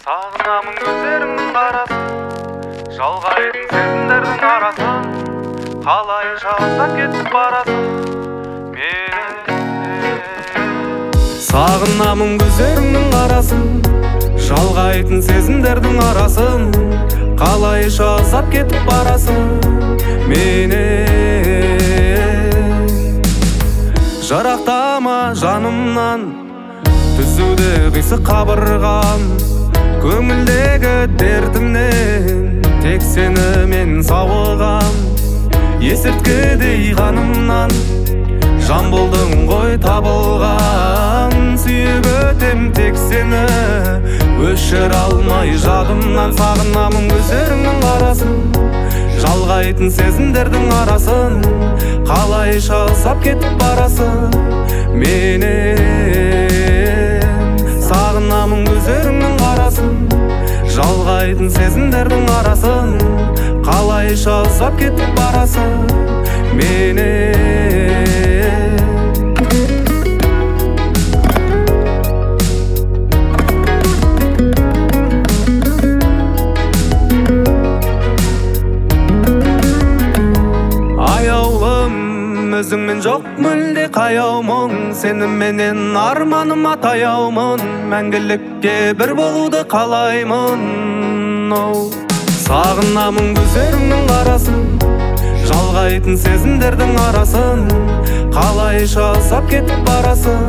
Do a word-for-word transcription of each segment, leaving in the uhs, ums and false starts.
Сағынамын көздеріңнің қарасын, жалғайтын сезімдердің арасын, қалайша ұзап кетіп барасың мені. Сағынамын көздеріңнің қарасын, жалғайтын сезімдердің арасын, қалайша ұзап кетіп барасың мені. Жарақтама жанымнан, түзуде қисық қабырғам, көңілдегі дертімнен тек сені мен сауығам. Есірткідей қанымнан жан болдың ғой табылған, сүйіп өтем тек сені, өшір алмай жадымнан. Сағынамын көздеріңнің қарасын, жалғайтын сезімдердің арасын, қалайша ұзап кетіп барасың менен. Сағынамын көздеріңнің қарасын, жалғайтын сезімдердің арасын, қалайша ұзап кетіп барасың менен. Өзіңмен жоқ мүлде қаяумын, сеніменен арманым атаяумын, мәңгілікке бір болуды қалаймын. Сағынамын көздеріңнің қарасын, жалғайтын сезімдердің арасын, қалайша ұзап кетіп барасың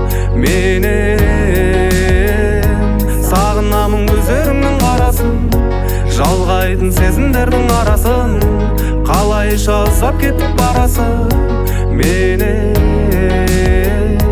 менен. Сағынамын көздеріңнің қарасын, жалғайтын сезімдердің арасын, қалайша ұзап кетіп барасың менен.